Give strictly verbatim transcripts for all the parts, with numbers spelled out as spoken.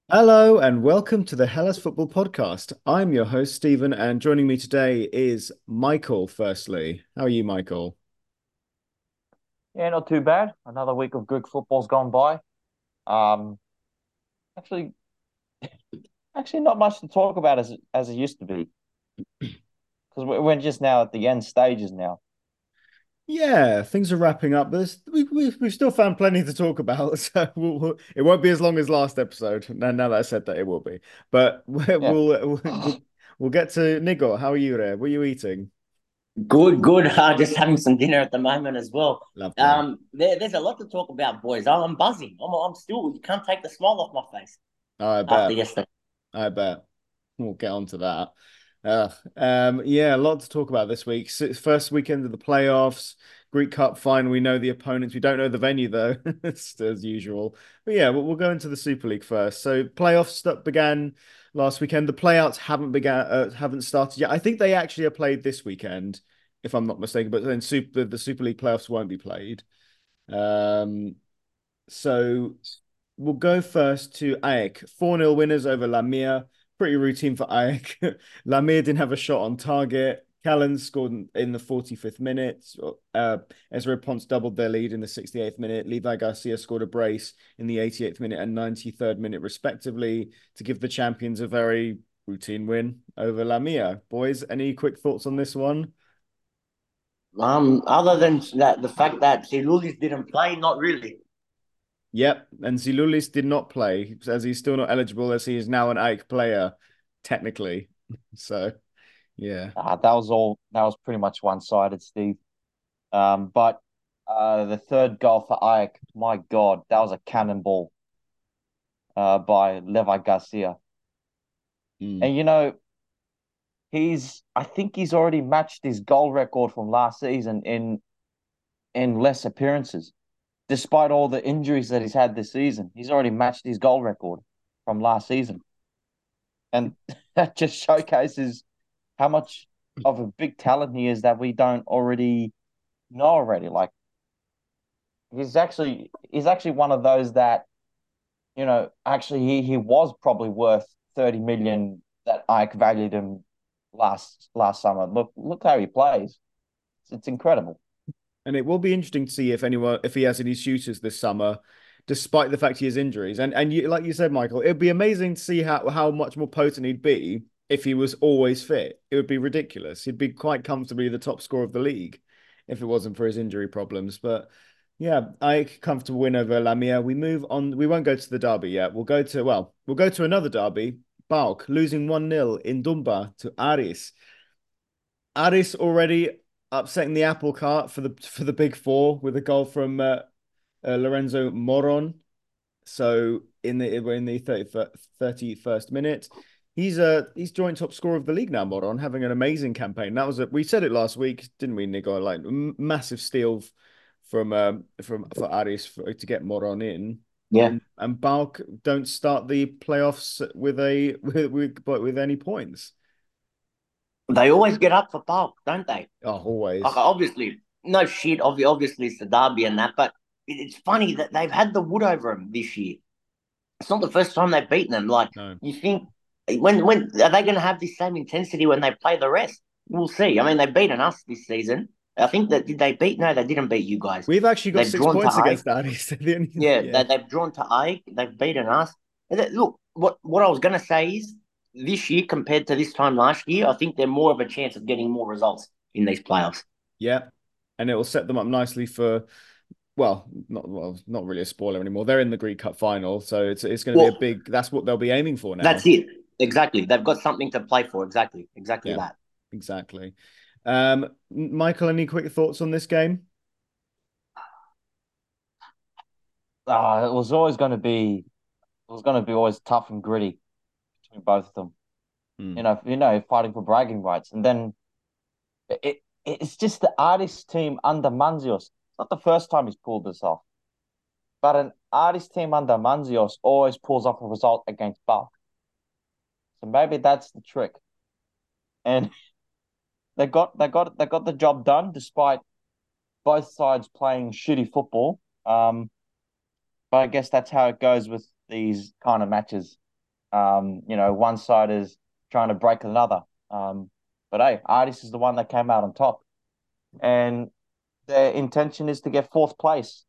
Hello and welcome to the Hellas Football Podcast. I'm your host, Stephen, and joining me today is Michael, firstly. How are you, Michael? Yeah, not too bad. Another week of good football's gone by. Um, actually, actually, not much to talk about as as it used to be because we're, we're just now at the end stages now. Yeah, things are wrapping up, but there's- we, we, we've still found plenty to talk about, so we'll, we'll- it won't be as long as last episode. Now, now that I said that, it will be. But we'll, Yeah. we'll, we'll, we'll get to Nigo. How are you there? What are you eating? Good, good. Uh, just having some dinner at the moment as well. Lovely. Um, there, there's a lot to talk about, boys. I'm, I'm buzzing. I'm, I'm still. You can't take the smile off my face I after bet. yesterday. I bet. We'll get on to that. Uh, um, yeah, a lot to talk about this week. So it's first weekend of the playoffs, Greek Cup final. We know the opponents. We don't know the venue though, it's as usual. But yeah, we'll, we'll go into the Super League first. So playoffs stuff began last weekend. The playouts haven't began, uh, haven't started yet. I think they actually are played this weekend, if I'm not mistaken. But then Super the Super League playoffs won't be played. Um, so we'll go first to AEK. four nil winners over Lamia. Pretty routine for AEK. Lamia didn't have a shot on target. Callan scored in in the forty-fifth minute. Uh, Ezra Ponce doubled their lead in the sixty-eighth minute. Levi Garcia scored a brace in the eighty-eighth minute and ninety-third minute, respectively, to give the champions a very routine win over Lamia. Boys, any quick thoughts on this one? Um, other than that, the fact that Silulis didn't play, not really. Yep, and Zilulis did not play as he's still not eligible as he is now an AEK player, technically. So, yeah. Uh, that was all. That was pretty much one-sided, Steve. Um, but uh, the third goal for Ajax, my God, that was a cannonball uh, by Levi Garcia. Mm. And you know, he's. I think he's already matched his goal record from last season in in less appearances. Despite all the injuries that he's had this season, he's already matched his goal record from last season. And that just showcases how much of a big talent he is that we don't already know already. Like he's actually he's actually one of those that, you know, actually he, he was probably worth thirty million that Ike valued him last last summer. Look look how he plays. It's, it's incredible. And it will be interesting to see if anyone if he has any shooters this summer, despite the fact he has injuries. And and you, like you said, Michael, it'd be amazing to see how how much more potent he'd be if he was always fit. It would be ridiculous. He'd be quite comfortably the top scorer of the league if it wasn't for his injury problems. But yeah, I comfortable win over Lamia. We move on. We won't go to the derby yet. We'll go to well, we'll go to another derby. Balk losing one nil in Dumba to Aris. Aris already upsetting the apple cart for the for the big four with a goal from uh, uh, Lorenzo Moron. So in the we're in the thirty-first minute. He's uh he's joint top scorer of the league now, Moron, having an amazing campaign. That was a we said it last week, didn't we, Nico? Like massive steal from um from for Aris for, to get Moron in. Yeah, And and Balk don't start the playoffs with a with with, but with any points. they always get up for bulk, don't they? Oh, Like, always. obviously, no shit. Obviously, it's the derby and that, but it's funny that they've had the wood over them this year. It's not the first time they've beaten them. Like No. you think, when when are they going to have this same intensity when they play the rest? We'll see. I mean, they've beaten us this season. I think that did they beat? No, they didn't beat you guys. We've actually got They've six drawn to points Ike. against that. Is the only, Yeah, yeah, they, they've drawn to Ike. They've beaten us. And that, look, what what I was going to say is this year compared to this time last year, I think they're more of a chance of getting more results in these playoffs. yeah, and it will set them up nicely for well, not well, not really a spoiler anymore. They're in the Greek Cup final, so it's it's going to be a Well, big. That's what they'll be aiming for that's now. it. Exactly. They've got something to play for. Exactly. Exactly Yeah, that. exactly. Um, Michael, any quick thoughts on this game? Uh, it was always going to be it was going to be always tough and gritty between both of them. You Hmm. know, you know, fighting for bragging rights, and then it it's just the artist team under Manzios. It's not the first time he's pulled this off, but an artist team under Manzios always pulls off a result against Bulk. So maybe that's the trick. And they got they got they got the job done despite both sides playing shitty football. Um, but I guess that's how it goes with these kind of matches. Um, you know, one side is trying to break another. Um, but hey, Artis is the one that came out on top, and their intention is to get fourth place,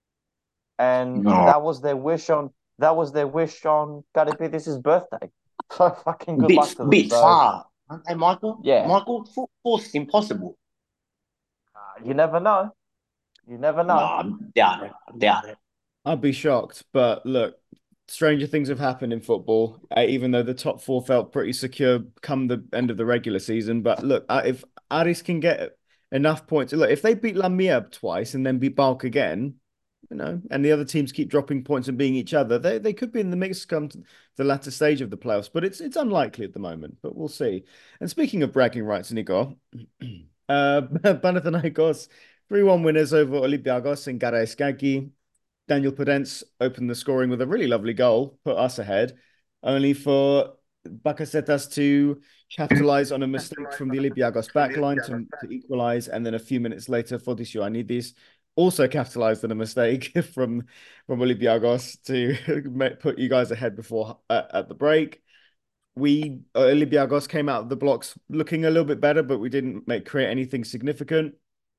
and No, that was their wish on that was their wish on Garipides' birthday. So fucking good bit luck to them. bit So far, aren't they, Michael? yeah, Michael, four- fourth is impossible. uh, you never know. You never No, know. I doubt it. I doubt it. I'd be shocked, but look, stranger things have happened in football, uh, even though the top four felt pretty secure come the end of the regular season. But look, uh, if Aris can get enough points, look, if they beat Lamia twice and then beat Balk again, you know, and the other teams keep dropping points and beating each other, they they could be in the mix come to the latter stage of the playoffs. But it's it's unlikely at the moment, but we'll see. And speaking of bragging rights, Nico, uh, Panathinaikos three one winners over Olympiacos in Karaiskaki. Daniel Podence opened the scoring with a really lovely goal, put us ahead, only for Bakasetas to capitalize on a mistake from the Olympiacos backline to, to equalize. And then a few minutes later, Fotis Ioannidis also capitalized on a mistake from, from Olympiacos to put you guys ahead before uh, at the break. We uh, Olympiacos came out of the blocks looking a little bit better, but we didn't make create anything significant.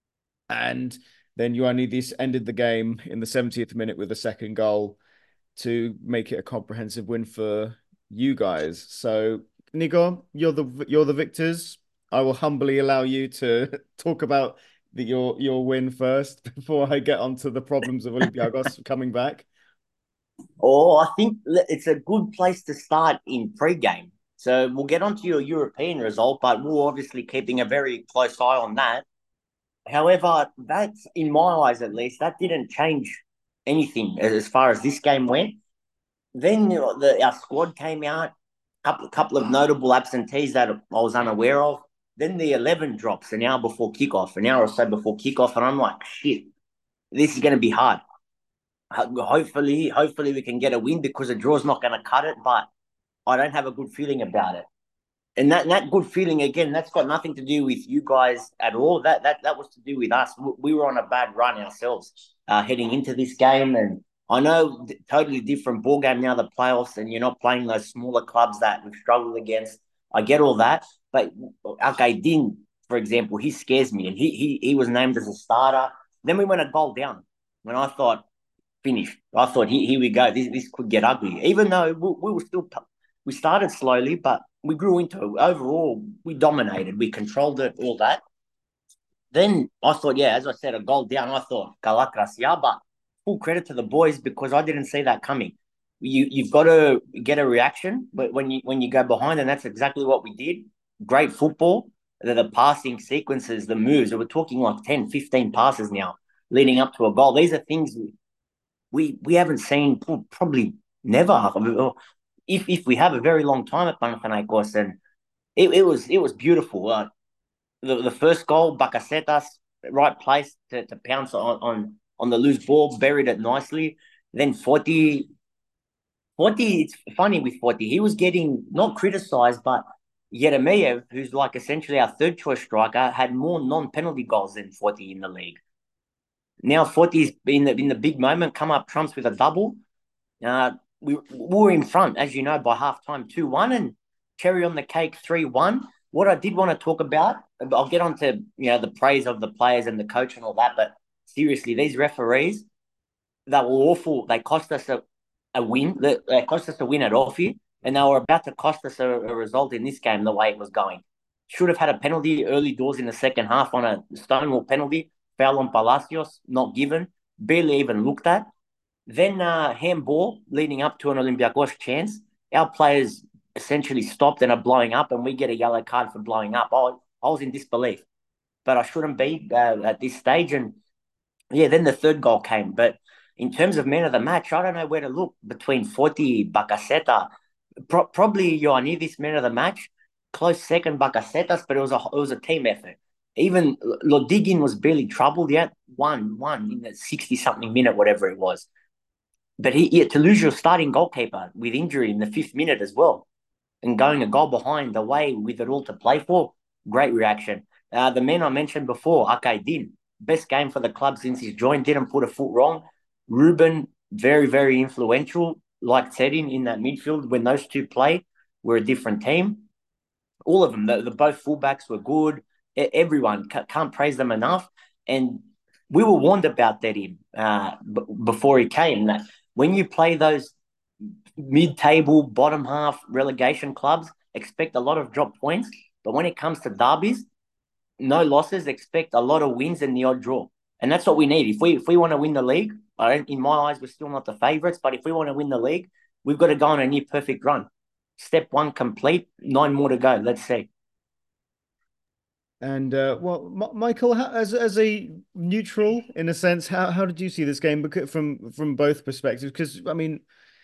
And then Ioannidis ended the game in the seventieth minute with a second goal to make it a comprehensive win for you guys. So, Nigo, you're the you're the victors. I will humbly allow you to talk about the, your your win first before I get onto the problems of Olympiacos coming back. Oh, I think it's a good place to start in pre-game. So we'll get onto your European result, but we're obviously keeping a very close eye on that. However, that's in my eyes at least, that didn't change anything as far as this game went. Then the, our squad came out, a couple, couple of notable absentees that I was unaware of. Then the eleven drops an hour before kickoff, an hour or so before kickoff, and I'm like, shit, this is going to be hard. Hopefully, hopefully we can get a win because a draw's not going to cut it, but I don't have a good feeling about it. And that that good feeling again, that's got nothing to do with you guys at all. That that that was to do with us. We were on a bad run ourselves uh, heading into this game, and I know totally different ball game now, the playoffs, and you're not playing those smaller clubs that we've struggled against. I get all that, but okay, Din, for example, he scares me, and he he he was named as a starter. Then we went a goal down, when I thought finished. I thought here, here we go. This this could get ugly, even though we, we were still we started slowly, but we grew into it. Overall, we dominated, we controlled it, all that. Then I thought, yeah, as I said, a goal down. I thought, Galakras, yeah, but full credit to the boys because I didn't see that coming. You you've got to get a reaction, but when you when you go behind, and that's exactly what we did. Great football, the, the passing sequences, the moves. We're talking like ten, fifteen passes now leading up to a goal. These are things we we haven't seen probably never. If if we have a very long time at Panathinaikos, and it, it was it was beautiful. Uh, the the first goal, Bakasetas, right place to, to pounce on, on on the loose ball, buried it nicely. Then Forty, Forty, it's funny with Forty. He was getting not criticised, but Yeremeyev, who's like essentially our third choice striker, had more non penalty goals than Forty in the league. Now Forty's in the in the big moment, come up trumps with a double. Uh, we, we were in front, as you know, by halftime two one, and cherry on the cake three one. What I did want to talk about, I'll get on to you know the praise of the players and the coach and all that, but seriously, these referees, they were awful. They cost us a, a win. They cost us a win at Orphy, and they were about to cost us a, a result in this game the way it was going. Should have had a penalty early doors in the second half on a Stonewall penalty. Foul on Palacios, not given. Barely even looked at. Then uh, handball leading up to an Olympiacos chance. Our players essentially stopped and are blowing up, and we get a yellow card for blowing up. I, I was in disbelief, but I shouldn't be uh, at this stage. And yeah, then the third goal came. But in terms of man of the match, I don't know where to look between Forty, Bakaseta, pro- probably Ioannidis man of the match. Close second, Bakasetas, but it was a it was a team effort. Even Lodigin was barely troubled yet. One, one in the sixty-something minute, whatever it was. But he, yeah, to lose your starting goalkeeper with injury in the fifth minute as well and going a goal behind the way with it all to play for, great reaction. Uh, the men I mentioned before, Akay Din, best game for the club since he's joined, didn't put a foot wrong. Ruben, very, very influential. like said, in, in that midfield, when those two play, we're a different team. All of them, the, the both fullbacks were good. Everyone can't praise them enough. And we were warned about that in uh, b- before he came. That when you play those mid-table, bottom half relegation clubs, expect a lot of drop points. But when it comes to derbies, no losses. Expect a lot of wins and the odd draw. And that's what we need. If we if we want to win the league, I don't, in my eyes, we're still not the favourites. But if we want to win the league, we've got to go on a near perfect run. Step one complete, nine more to go. Let's see. And uh, well, M Michael, how, as as a neutral in a sense, how how did you see this game from from both perspectives? Because I mean,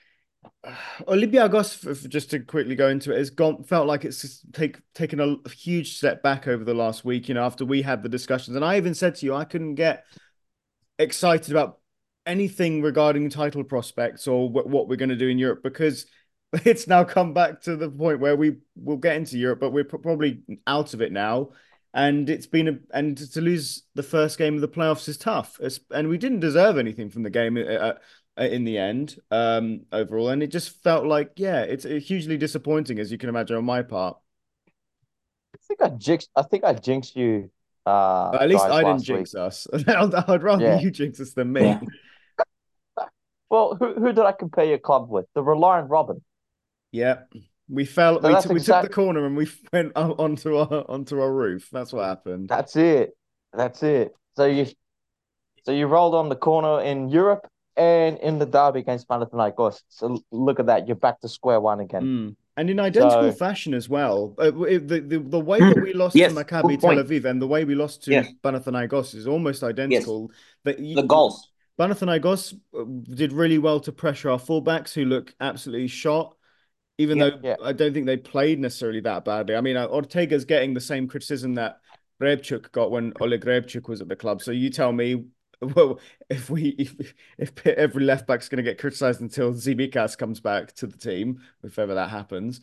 Olympiacos, just to quickly go into it, has gone felt like it's just take taken a, a huge step back over the last week. You know, after we had the discussions, and I even said to you, I couldn't get excited about anything regarding title prospects or what what we're going to do in Europe because it's now come back to the point where we will get into Europe, but we're probably out of it now. And it's been a and to lose the first game of the playoffs is tough. It's, and we didn't deserve anything from the game uh, uh, in the end, um, overall. And it just felt like, yeah, it's uh, hugely disappointing, as you can imagine, on my part. I think I jinxed. I think I jinxed you, uh, But at least guys I didn't last week. jinx us. I'd, I'd rather Yeah. you jinx us than Yeah. me. Well, who who did I compare your club with? The Reliant Robin. Yeah. We fell. So We that's took. We took the exact. corner and we went o- onto our onto our roof. That's what happened. That's it. That's it. So you so you rolled on the corner in Europe and in the derby against Panathinaikos. So look at that. You're back to square one again. Mm. And in identical So fashion as well. Uh, the, the the way that we Mm. lost to Yes, Maccabi good Tel point. Aviv and the way we lost to Yes, Panathinaikos is almost yes. identical. That The y- goals. Panathinaikos uh, did really well to pressure our fullbacks, who look absolutely shot. Even Yeah. though yeah, I don't think they played necessarily that badly. I mean, uh, Ortega's getting the same criticism that Rebchuk got when Oleg Rebchuk was at the club. So you tell me, well, if we if, if every left back's going to get criticized until Zimikas comes back to the team, if ever that happens.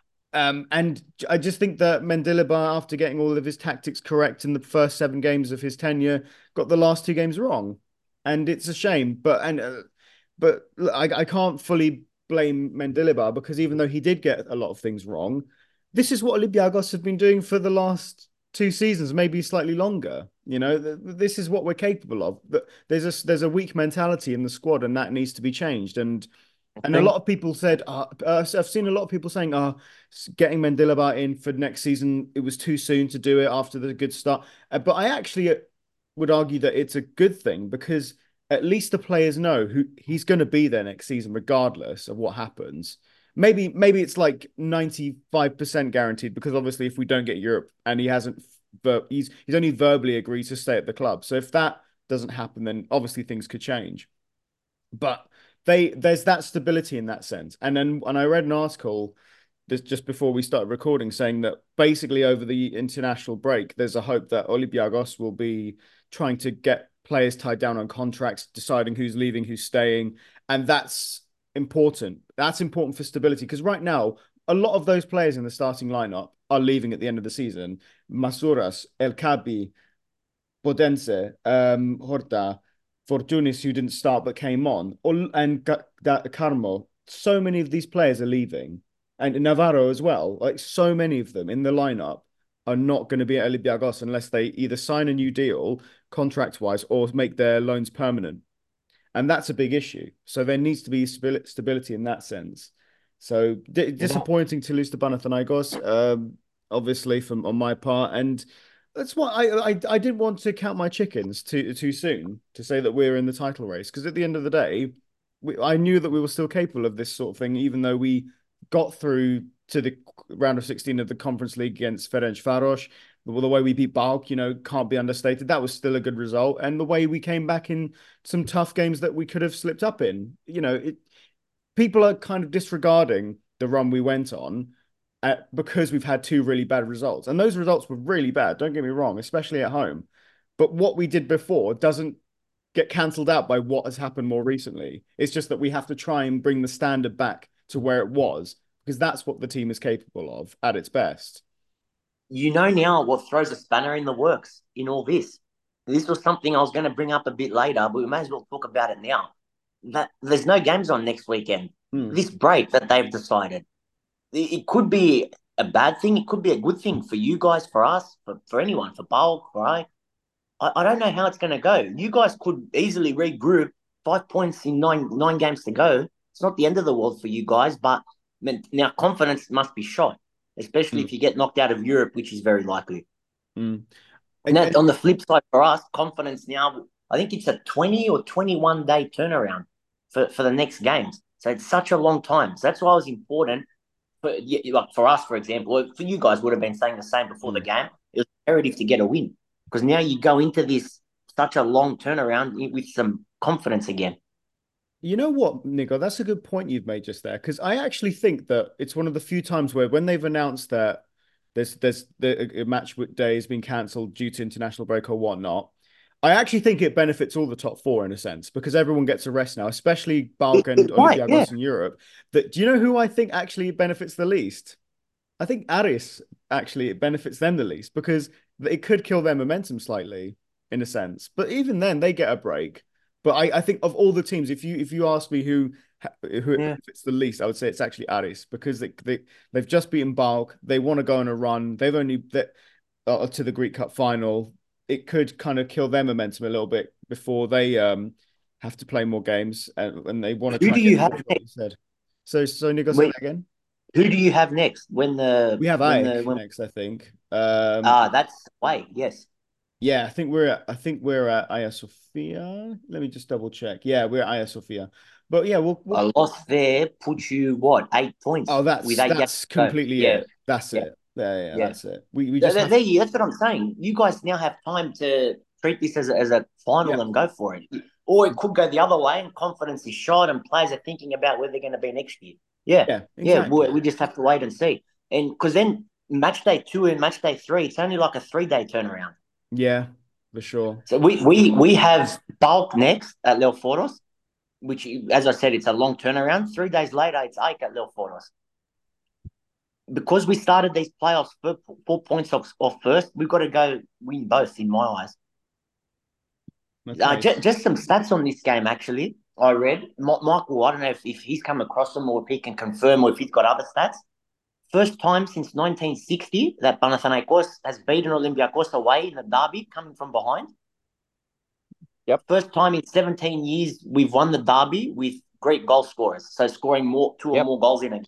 Um, and I just think that Mendilibar, after getting all of his tactics correct in the first seven games of his tenure, got the last two games wrong, and it's a shame. But and uh, but I I can't fully blame Mendilibar because even though he did get a lot of things wrong, this is what Olympiacos have been doing for the last two seasons, maybe slightly longer. You know, this is what we're capable of. But there's a there's a weak mentality in the squad, and that needs to be changed. And I and a lot think of people said, uh, uh, I've seen a lot of people saying, "Ah, oh, getting Mendilibar in for next season, it was too soon to do it after the good start." Uh, but I actually uh, would argue that it's a good thing because at least the players know who he's going to be there next season, regardless of what happens. Maybe, maybe it's like ninety-five percent guaranteed because obviously, if we don't get Europe and he hasn't, ver- he's he's only verbally agreed to stay at the club. So if that doesn't happen, then obviously things could change. But they there's that stability in that sense. And then and I read an article this just before we started recording saying that basically over the international break, there's a hope that Olympiacos will be trying to get players tied down on contracts, deciding who's leaving, who's staying, and that's important. That's important for stability because right now a lot of those players in the starting lineup are leaving at the end of the season. Masouras, El Kabi, Bodense, um, Horta, Fortunis, who didn't start but came on, and Carmo. So many of these players are leaving, and Navarro as well. Like so many of them in the lineup are not going to be at Olympiacos unless they either sign a new deal contract wise or make their loans permanent, and that's a big issue. So there needs to be stability in that sense. So No, disappointing to lose to Panathinaikos, um, obviously from on my part, and that's why I, I I didn't want to count my chickens too too soon to say that we're in the title race because at the end of the day, we, I knew that we were still capable of this sort of thing, even though we got through to the round of sixteen of the Conference League against Ferencvaros. The way we beat Balk, you know, can't be understated. That was still a good result, and the way we came back in some tough games that we could have slipped up in. You know, it, people are kind of disregarding the run we went on uh, because we've had two really bad results. And those results were really bad, don't get me wrong, especially at home. But what we did before doesn't get cancelled out by what has happened more recently. It's just that we have to try and bring the standard back to where it was because that's what the team is capable of at its best. you know now what throws a spanner in the works in all this. This was something I was going to bring up a bit later, but we may as well talk about it now. That there's no games on next weekend. Mm. this break that they've decided, it, it could be a bad thing. It could be a good thing for you guys, for us, for, for anyone, for Bulk, right? I, I don't know how it's going to go. You guys could easily regroup. Five points in nine nine games to go. It's not the end of the world for you guys, but now confidence must be shot, especially Mm. if you get knocked out of Europe, which is very likely. Mm. And And, that, and on the flip side for us, confidence now, I think it's a twenty or twenty-one day turnaround for, for the next games. So it's such a long time. So that's why it was important for, like for us, for example, for you guys would have been saying the same before the mm. game. It was imperative to get a win because now you go into this such a long turnaround with some confidence again. You know what, Nico? That's a good point you've made just there, because I actually think that it's one of the few times where when they've announced that there's there's the a match day has been cancelled due to international break or whatnot, I actually think it benefits all the top four in a sense because everyone gets a rest now, especially It, Balk and it might, yeah. Olympiacos in Europe. That do you know who I think actually benefits the least? I think Aris actually it benefits them the least because it could kill their momentum slightly in a sense. But even then, they get a break. But I, I think of all the teams, if you if you ask me who who it Yeah. benefits the least, I would say it's actually Aris because they, they they've just beaten Balk. They want to go on a run. They've only they, uh, to the Greek Cup final. It could kind of kill their momentum a little bit before they um have to play more games and, and they want to Who try do and get you the have win, like you next? said. So so Nico, say that Wait, again. who do you have next when the We have when the Aik when next, I think. Um, ah that's wait, yes. yeah, I think we're at, I think we're at Hagia Sophia. Let me just double check. Yeah, we're at Hagia Sophia. But yeah, we'll, we'll A loss there puts you what, eight oh, points with that's eight games that's to go. completely Yeah, it. That's yeah, it. Yeah, yeah, yeah. that's it. We we just There, have there you, that's what I'm saying. You guys now have time to treat this as a, as a final yeah, and go for it. Or it could go the other way and confidence is shot and players are thinking about where they're going to be next year. Yeah, yeah, yeah. We, exactly. we just have to wait and see. And because then match day two and match day three, it's only like a three day turnaround. Yeah, for sure. So we we we have Bulk next at Leoforos, which, as I said, it's a long turnaround. Three days later, it's Ike at Leoforos. Because we started these playoffs four, four points off, off first, we've got to go win both, in my eyes. Uh, Okay. just, just some stats on this game, actually. I read Michael. I don't know if, if he's come across them or if he can confirm or if he's got other stats. First time since nineteen sixty that Panathinaikos has beaten Olympiacos away in the derby, coming from behind. Yep. First time in seventeen years we've won the derby with great goal scorers, so scoring more two or Yep. more goals in it.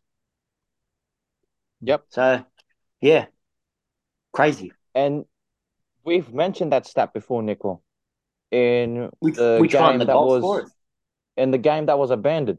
Yep. So, yeah, crazy. And we've mentioned that stat before, Nico, in Which the which one? The game that goal was scorers? in the game that was abandoned.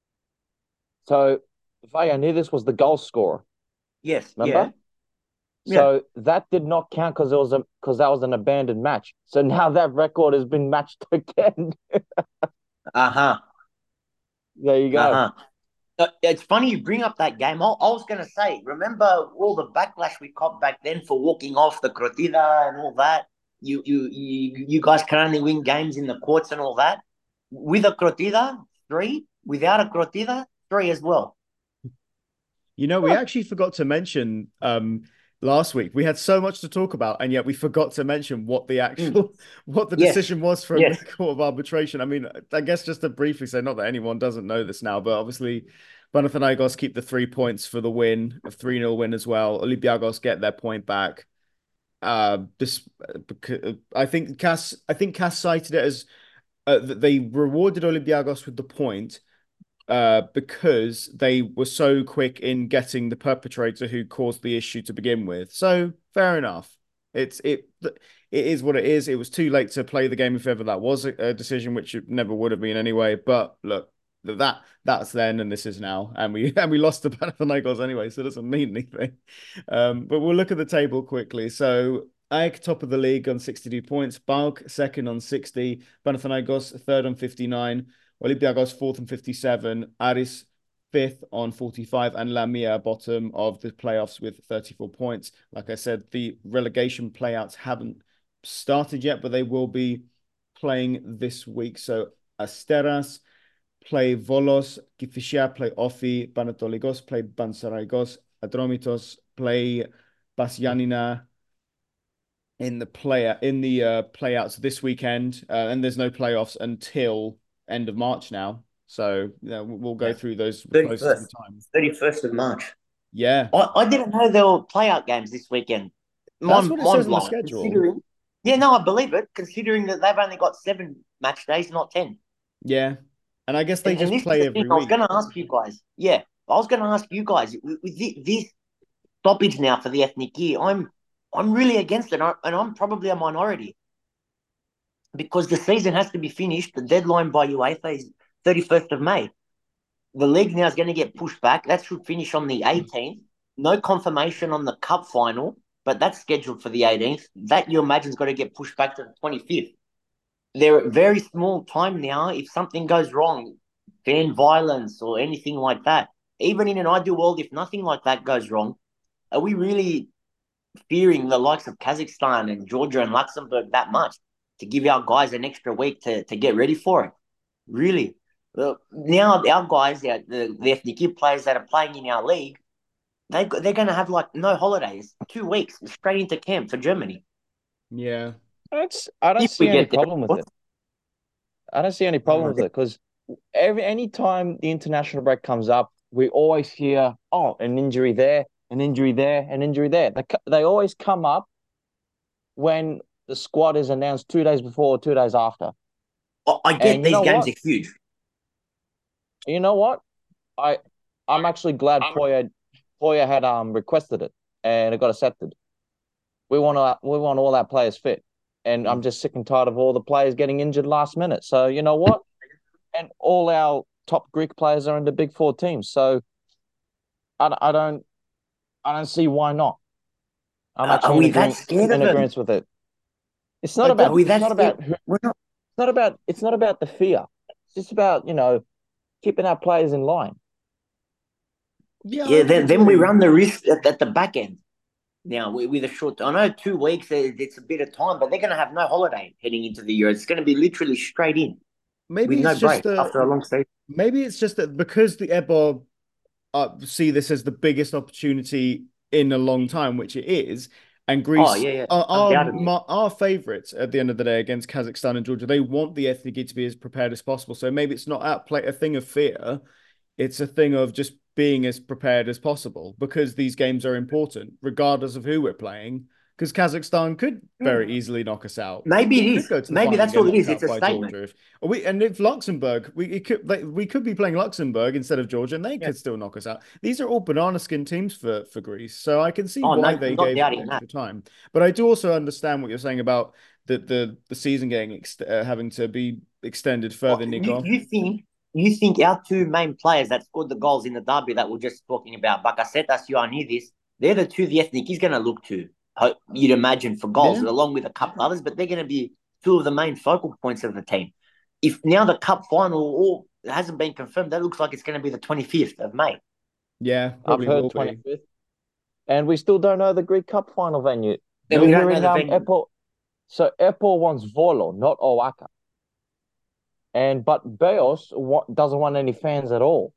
So Vagianidis was the goal scorer. Yes. Yeah. Remember? Yeah. So that did not count because it was a because that was an abandoned match. So now that record has been matched again. Uh huh. There you Uh go. huh. Uh, It's funny you bring up that game. I, I was going to say, remember all the backlash we caught back then for walking off the Crotida and all that? You, you, you, you guys can only win games in the courts and all that. With a Crotida, three. Without a Crotida, three as well. You know, we actually forgot to mention um last week. We had so much to talk about, and yet we forgot to mention what the Mm. actual what the Yes. decision was from the Yes. Court of Arbitration. I mean, I guess just to briefly say, not that anyone doesn't know this now, but obviously Panathinaikos keep the three points for the win, a three nil win as well. Olympiacos get their point back. Uh, this because I think Cass, I think Cass cited it as uh, that they rewarded Olympiacos with the point uh, because they were so quick in getting the perpetrator who caused the issue to begin with. So fair enough. It's it it is what it is. It was too late to play the game if ever that was a, a decision, which it never would have been anyway. But look, that that's then and this is now, and we and we lost to Panathinaikos anyway, so it doesn't mean anything. Um, but we'll look at the table quickly. So AEK top of the league on sixty-two points, Balk second on sixty, Panathinaikos third on fifty-nine. Olympiacos fourth and fifty-seven, Aris fifth on forty-five, and Lamia bottom of the playoffs with thirty-four points. Like I said, the relegation playouts haven't started yet, but they will be playing this week. So Asteras play Volos, Kifisia play Ofi, Panatolikos play Bansaraigos, Adromitos play Basyanina in the player in the uh, playouts this weekend, uh, and there's no playoffs until end of March now. So yeah, we'll go Yeah. through those closer to the thirty-first, time. thirty-first of March. Yeah, I, I didn't know there were playout games this weekend. that's Mind, what it mind says on the blowing. schedule. Considering, yeah, no, I believe it. Considering that they've only got seven match days, not ten. Yeah, and I guess they And, and just this is play the thing every I was going week. to ask you guys. Yeah, I was going to ask you guys with, with thi- this stoppage now for the ethnic year. I'm I'm really against it, and I- and I'm probably a minority because the season has to be finished. The deadline by UEFA is thirty-first of May. The league now is going to get pushed back. That should finish on the eighteenth. No confirmation on the cup final, but that's scheduled for the eighteenth. That you imagine is going to get pushed back to the twenty-fifth. They're at very small time now. If something goes wrong, fan violence or anything like that, even in an ideal world, if nothing like that goes wrong, are we really fearing the likes of Kazakhstan and Georgia and Luxembourg that much to give our guys an extra week to, to get ready for it? Really? Well, now our guys, the, the, the ethnic players that are playing in our league, they, they're going to have like no holidays, two weeks straight into camp for Germany. Yeah, It's, I don't If we see any get there, problem with it. I don't see any problem with it because every any time the international break comes up, we always hear, oh, an injury there, an injury there, an injury there. They, they always come up when the squad is announced two days before or two days after. I get And you these know games what? are huge. You know what? I I'm actually glad Poya Poya had um requested it and it got accepted. We want to we want all our players fit, and I'm just sick and tired of all the players getting injured last minute. So you know what? And all our top Greek players are in the big four teams. So I, I don't I don't see why not. I'm Uh, are actually in we that agreement scared in of them? agreement with it. It's not I Are about don't. we it's that not scared? about it's We're not. not about it's not about the fear. It's just about, you know, keeping our players in line. Yeah, I Yeah, would then, then we agree. run the risk at, at the back end. Now, with, with a short, I know two weeks, it's a bit of time, but they're going to have no holiday heading into the Euro. It's going to be literally straight in with Maybe no it's just break a. after a long season. Maybe it's just that because the Ebob uh, see this as the biggest opportunity in a long time, which it is. And Oh, Greece yeah, yeah, are undoubtedly. our, our favourites at the end of the day against Kazakhstan and Georgia. They want the Ethniki to be as prepared as possible. So maybe it's not at play a thing of fear. It's a thing of just being as prepared as possible because these games are important, regardless of who we're playing. Because Kazakhstan could very easily knock us out. Maybe We it could is. go to the Maybe final and that's get all it knocked is. It's out a by statement. Georgia. If we and if Luxembourg, we it could like, we could be playing Luxembourg instead of Georgia, and they Yeah. could still knock us out. These are all banana skin teams for for Greece, so I can see Oh, why no, they not gave the doubting that. extra time. But I do also understand what you're saying about the the the season getting ex uh, having to be extended Well, further, you, Nico. you think you think our two main players that scored the goals in the derby that we're just talking about, Bakasetas, Ioannidis, they're the two the ethnic is going to look to, you'd imagine, for goals, Yeah. along with a couple others, but they're going to be two of the main focal points of the team. If now the cup final all hasn't been confirmed, that looks like it's going to be the twenty-fifth of May. Yeah, I've probably will heard be. twenty-fifth. And we still don't know the Greek Cup final venue. And We're we don't know hearing the um venue. Epo, so Epo wants Volo, not Oaxaca. And but Beos wa- doesn't want any fans at all.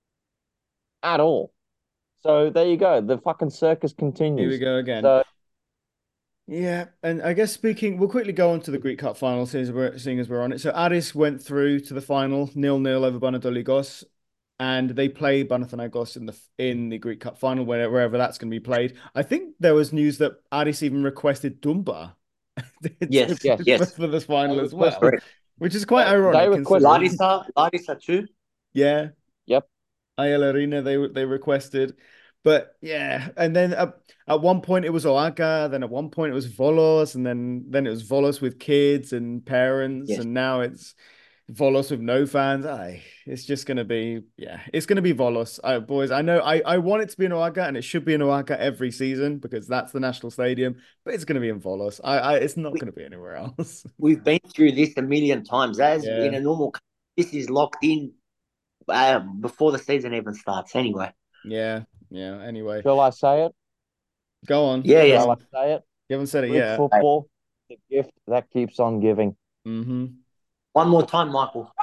At all. So there you go. The fucking circus Here we continues. go again. So Yeah, and I guess speaking, we'll quickly go on to the Greek Cup final, seeing as we're, seeing as we're on it. So Aris went through to the final, nil-nil over Panathinaikos, and they play Panathinaikos in the in the Greek Cup final, wherever, wherever that's going to be played. I think there was news that Aris even requested Dumba Yes, yes, for, yes. for this final they as well, requested. Correct. which is quite They, they ironic requested. considering. Larissa, Larissa too. Yeah, Yep. Ayala Arena they they requested. But yeah, and then at, at one point it was Oaga, then at one point it was Volos, and then then it was Volos with kids and parents, Yes. and now it's Volos with no fans. I it's just gonna be yeah, it's gonna be Volos. I, boys, I know I, I want it to be in Oaga, and it should be in Oaga every season because that's the national stadium, but it's gonna be in Volos. I, I it's not We, gonna be anywhere else. we've been through this a million times. As in Yeah, a normal, this is locked in uh, before the season even starts. Anyway, yeah, yeah. Anyway, Shall I say it? go on, yeah, go yes. Shall I on. say it? You haven't said it Greek yet. football, the gift that keeps on giving. Mm-hmm. One more time, Michael.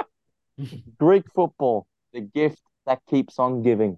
Greek football, the gift that keeps on giving.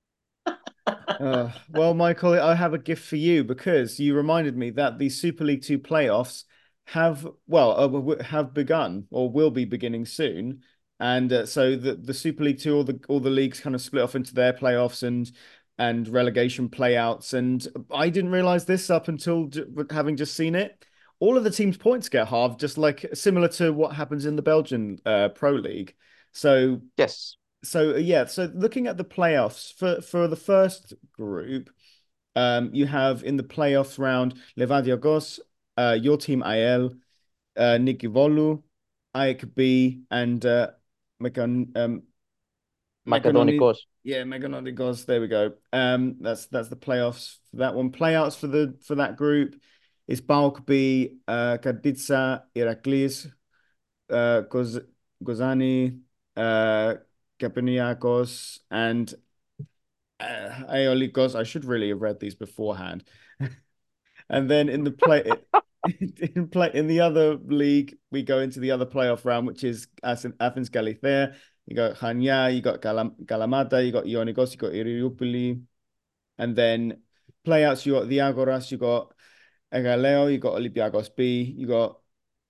Uh, well, Michael, I have a gift for you because you reminded me that the Super League Two playoffs have, well, uh, have begun or will be beginning soon. And uh, so the the Super League Two, all the all the leagues kind of split off into their playoffs and and relegation playouts. And I didn't realize this up until j having just seen it. All of the teams' points get halved, just like similar to what happens in the Belgian uh, Pro League. So Yes. so uh, yeah, so looking at the playoffs for for the first group, um, you have in the playoffs round Levadia Gos, uh, your team I L, uh, Niki Volu, A E K B, and uh, Megan um Meganoni. Macedonicos. Yeah, Meganoni. There we go. Um, that's that's the playoffs for that one. Playouts for the for that group is Pauk B, uh, Karditsa, Iraklis, uh, Goz Gozani, uh, Kapeniakos, and uh, Aeolikos. I should really have read these beforehand. And then in the play in play in the other league, we go into the other playoff round, which is Athens Galithea. You got Chania, you got Galam Galamata, you got Ionikos, you got Iriopoli. And then playouts, you got the Agoras, you got Egaleo, you got Olympiacos B, you got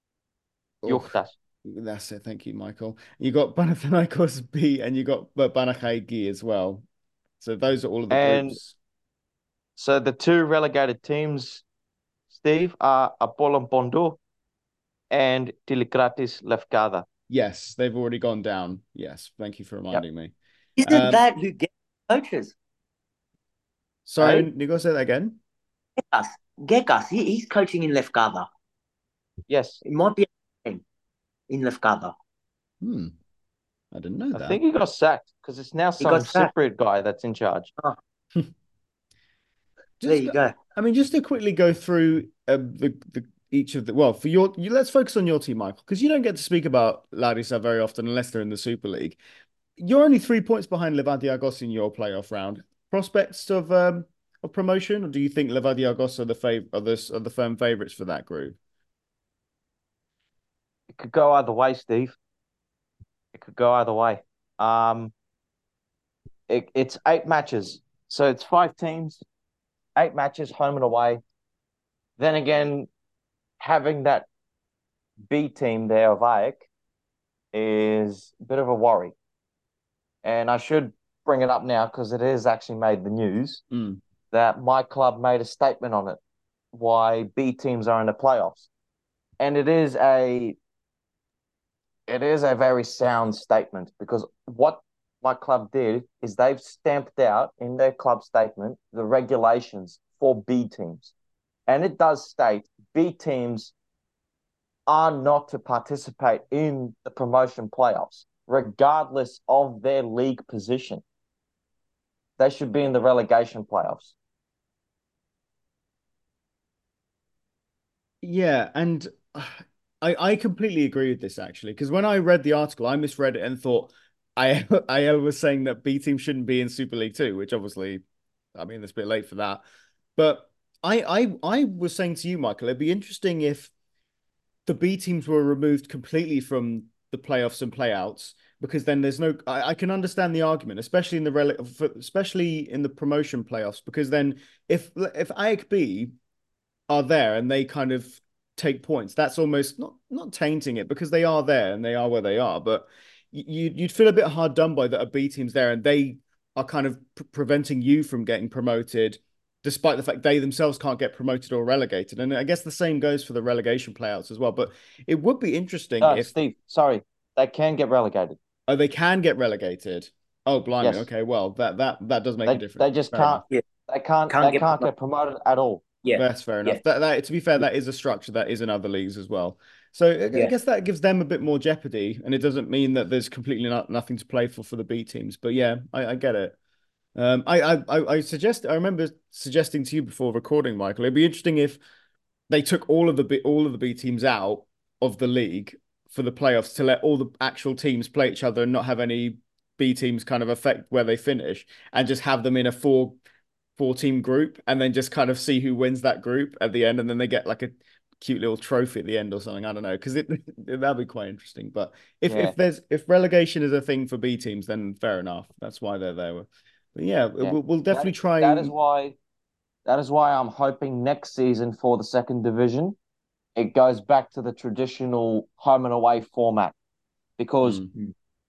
oh, Yuchtas. that's it. Thank you, Michael. You got Panathinaikos B and you got Banachai as well. So those are all of the And groups. so the two relegated teams, Steve, are Apollon Pondou and Tilikratis Lefkada. Yes, they've already gone down. Yes, thank you for Yep. reminding me. Isn't Um, that who gets coaches? Sorry, Hey? Nico, say that again. Gekas. Gekas. He, he's coaching in Lefkada. Yes. It might be a team in Lefkada. Hmm. I didn't know I that. think he got sacked because it's now He some got sacked. Cypriot guy that's in charge. Oh, there Just, you go. I mean, just to quickly go through uh, the the each of the well for your you, let's focus on your team, Michael, because you don't get to speak about Larissa very often unless they're in the Super League. You're only three points behind Levadia in your playoff round. Prospects of um of promotion, or do you think Levadia are the fav are the are the firm favourites for that group? It could go either way, Steve. It could go either way. Um, it, it's eight matches, so it's five teams, eight matches, home and away. Then again, having that B team there of A E K is a bit of a worry. And I should bring it up now because it has actually made the news Mm. that my club made a statement on it, why B teams are in the playoffs. And it is a it is a very sound statement because what my club did is they've stamped out in their club statement the regulations for B teams. And it does state B teams are not to participate in the promotion playoffs, regardless of their league position. They should be in the relegation playoffs. Yeah, and I I completely agree with this actually, because when I read the article, I misread it and thought I I L was saying that B team shouldn't be in Super League Two, which obviously, I mean, it's a bit late for that. But I I I was saying to you, Michael, it'd be interesting if the B teams were removed completely from the playoffs and playouts, because then there's no. I, I can understand the argument, especially in the rel especially in the promotion playoffs, because then if if A E K B are there and they kind of take points, that's almost not not tainting it because they are there and they are where they are. But you you'd feel a bit hard done by that a B team's there and they are kind of pre preventing you from getting promoted, despite the fact they themselves can't get promoted or relegated. And I guess the same goes for the relegation playouts as well. But it would be interesting No, if Steve, sorry, they can get relegated. oh they can get relegated. Oh blimey, Yes, okay, well that that that does make a they difference. they just Fair enough. can't. Yeah. They can't. Can't They get can't get promoted at all. Yeah. That's fair Yeah. enough. That, that to be fair, that is a structure that is in other leagues as well. So I, I Yeah. guess that gives them a bit more jeopardy, and it doesn't mean that there's completely not, nothing to play for for the B teams. But yeah, I, I get it. Um, I, I I I suggest I remember suggesting to you before recording, Michael. It'd be interesting if they took all of the B, all of the B teams out of the league for the playoffs to let all the actual teams play each other and not have any B teams kind of affect where they finish, and just have them in a four four team group and then just kind of see who wins that group at the end, and then they get like a cute little trophy at the end or something. I don't know, because it that'd be quite interesting. But if Yeah, if there's if relegation is a thing for B teams, then fair enough. That's why they're there. But yeah, yeah. we'll, we'll definitely That that is try. why that is why I'm hoping next season for the second division it goes back to the traditional home and away format because Mm,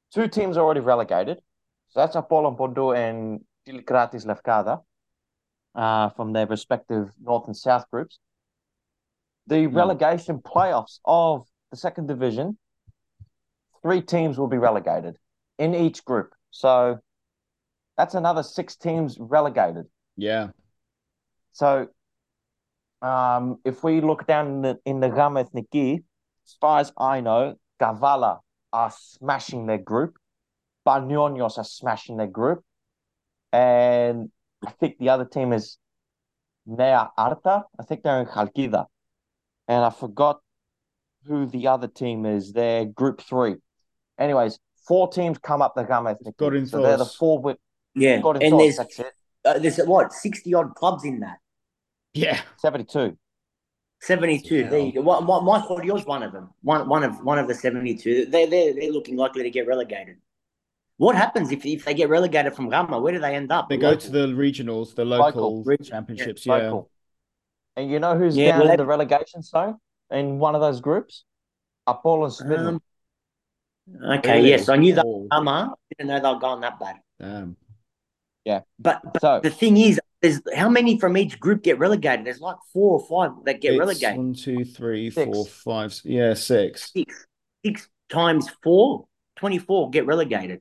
Two teams are already relegated. So that's Apollon Bodo and Filikratis Lefkada uh, from their respective North and South groups. The Hmm. relegation playoffs of the second division, three teams will be relegated in each group. So that's another six teams relegated. Yeah. So um, if we look down in the in the Gama Ethniki, as far as I know, Kavala are smashing their group. Panionios are smashing their group. And I think the other team is Nea Arta. I think they're in Khalkida. And I forgot who the other team is. They're group three. Anyways, four teams come up the Gama Ethniki. So they're the Corinthos. four with Yeah, Golden and Thoughts, there's that's it. uh, there's what sixty odd clubs in that. Yeah. seventy-two. seventy-two. There you go. My, my, my thought yours one of them. One one of one of the seventy-two. They they they're looking likely to get relegated. What happens if, if they get relegated from Rama? Where do they end up? They The go local? to the regionals, the Local. local Region, championships. Yeah. Local. And you know who's Yeah, down well, in they- the relegation zone in one of those groups? Apollon Smidman. Um, okay, Really? yes, I knew that Oh, Rama. Didn't know they were going that bad. damn. Yeah. But, but So the thing is, there's how many from each group get relegated? There's like four or five that get It's relegated. one, two, three, Six. four, five. s- Yeah, six. Six, six times four, twenty-four get relegated.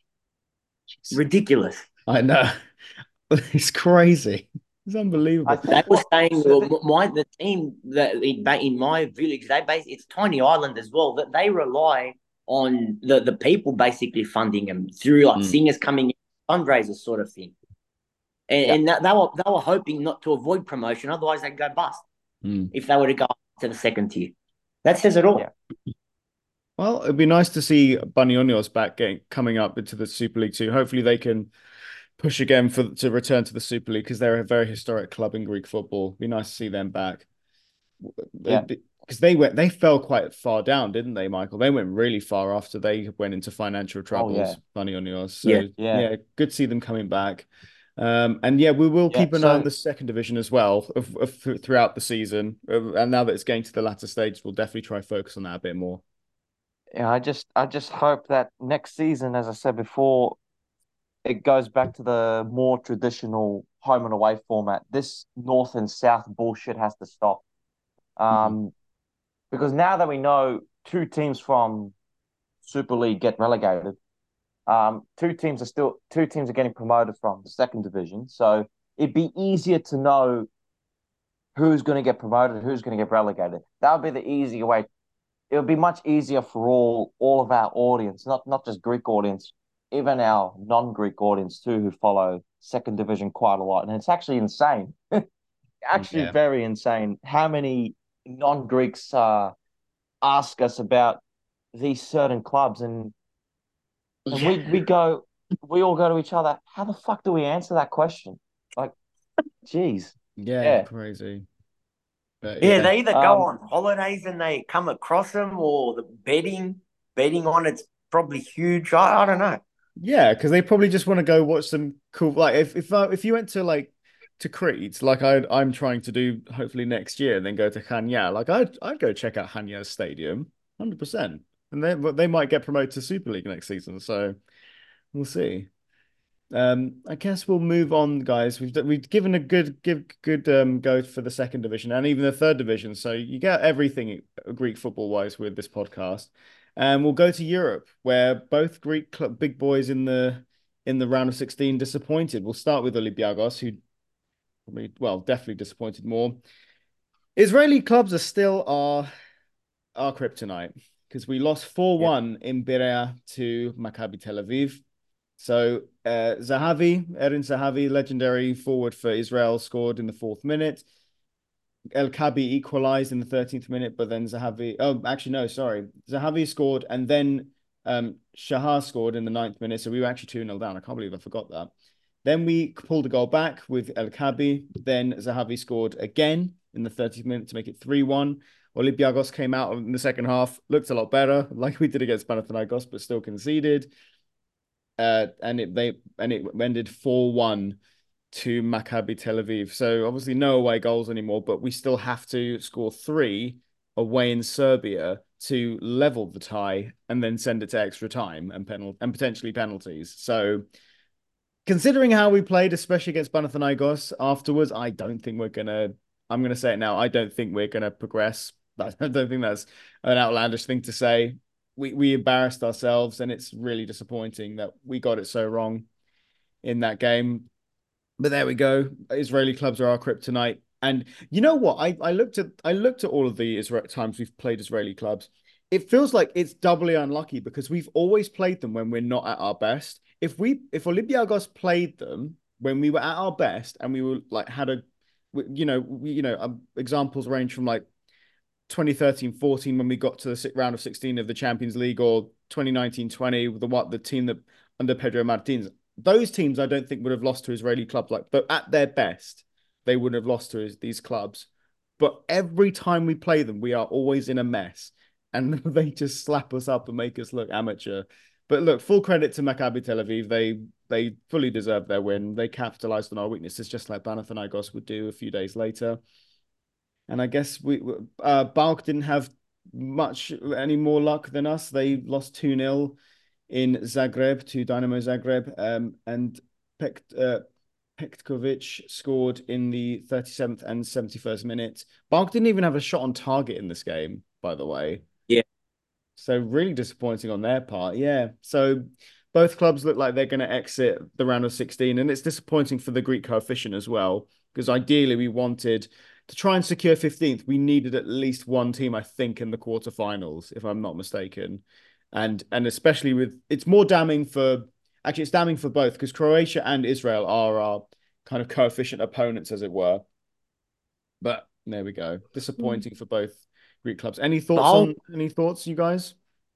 Ridiculous. I know. It's crazy. It's unbelievable. I think They were what, saying so well, the, my the team that in, in my village, they base it's tiny island as well, that they rely on the, the people basically funding them through like Mm. singers coming in, fundraisers sort of thing. And, Yeah. and that, they were they were hoping not to avoid promotion, otherwise they'd go bust Mm. if they were to go to the second tier. That says it all. Yeah. Well, it'd be nice to see Banionios back getting coming up into the Super League too. Hopefully they can push again for to return to the Super League because they're a very historic club in Greek football. Be nice to see them back. Yeah. Because they went they fell quite far down, didn't they, Michael? They went really far after they went into financial troubles, yeah. Banionios. So Yeah. Yeah. yeah, good to see them coming back. Um, and yeah, we will Yeah, keep an eye on so- the second division as well of, of, throughout the season. Uh, And now that it's getting to the latter stage, we'll definitely try focus on that a bit more. Yeah, I just I just hope that next season, as I said before, it goes back to the more traditional home and away format. This north and south bullshit has to stop. Um, because now that we know two teams from Super League get relegated, um, two teams are still two teams are getting promoted from the second division. So it'd be easier to know who's going to get promoted, who's going to get relegated. That would be the easier way. It would be much easier for all all of our audience, not not just Greek audience, even our non-Greek audience too, who follow second division quite a lot. And it's actually insane, actually Yeah. very insane, how many non-Greeks uh, ask us about these certain clubs, and and we we go, we all go to each other. How the fuck do we answer that question? Like, geez, Yeah, Yeah. crazy. But Yeah, yeah, they either Um, go on holidays and they come across them, or the betting betting on it's probably huge. I, I don't know. yeah, because they probably just want to go watch some cool. Like if if uh, if you went to like to Crete, like I I'm trying to do hopefully next year, and then go to Chania, like I'd I'd go check out Chania's stadium, one hundred percent. And they but they might get promoted to Super League next season, so we'll see. Um, I guess we'll move on, guys. We've we've given a good give good um go for the second division and even the third division. So you get everything Greek football wise with this podcast. And we'll go to Europe, where both Greek club big boys in the in the round of sixteen disappointed. We'll start with Olympiacos, who probably well definitely disappointed more. Israeli clubs are still our our kryptonite because we lost four one in Berea to Maccabi Tel Aviv. So uh, Zahavi, Erin Zahavi, legendary forward for Israel, scored in the fourth minute. El Kabi equalized in the thirteenth minute, but then Zahavi, oh, actually, no, sorry. Zahavi scored and then um, Shahar scored in the ninth minute. So we were actually two nil down. I can't believe I forgot that. Then we pulled a goal back with El Kabi. Then Zahavi scored again in the thirtieth minute to make it three one. Olympiacos came out in the second half, looked a lot better, like we did against Panathinaikos, but still conceded. Uh, and it they and it ended four one to Maccabi Tel Aviv. So obviously no away goals anymore, but we still have to score three away in Serbia to level the tie and then send it to extra time and penal and potentially penalties. So considering how we played, especially against Panathinaikos afterwards, I don't think we're gonna. I'm gonna say it now. I don't think we're gonna progress. I don't think that's an outlandish thing to say. We we embarrassed ourselves, and it's really disappointing that we got it so wrong in that game. But there we go. Israeli clubs are our kryptonite. And you know what? I, I looked at I looked at all of the Israel times we've played Israeli clubs. It feels like it's doubly unlucky because we've always played them when we're not at our best. If we if Olympiacos played them when we were at our best and we were like had a you know we, you know um, examples range from like twenty thirteen fourteen when we got to the round of sixteen of the Champions League, or twenty nineteen twenty the what the team that under Pedro Martins. Those teams I don't think would have lost to Israeli clubs, like, but at their best they wouldn't have lost to his, these clubs. But every time we play them, we are always in a mess, and they just slap us up and make us look amateur. But look, full credit to Maccabi Tel Aviv. They they fully deserved their win. They capitalized on our weaknesses, just like Panathinaikos would do a few days later. And I guess we uh, Balk didn't have much any more luck than us. They lost two nil in Zagreb to Dynamo Zagreb, um, and Pekt, uh, Pektkovic scored in the thirty-seventh and seventy-first minute. Balk didn't even have a shot on target in this game, by the way. Yeah. So really disappointing on their part. Yeah. So both clubs look like they're going to exit the round of sixteen, and it's disappointing for the Greek coefficient as well, because ideally we wanted to try and secure fifteenth. We needed at least one team, I think, in the quarterfinals, if I'm not mistaken. And and especially with, it's more damning for, actually it's damning for both, because Croatia and Israel are our kind of coefficient opponents, as it were. But there we go. Disappointing for both Greek clubs. Any thoughts Bulk, on any thoughts, you guys?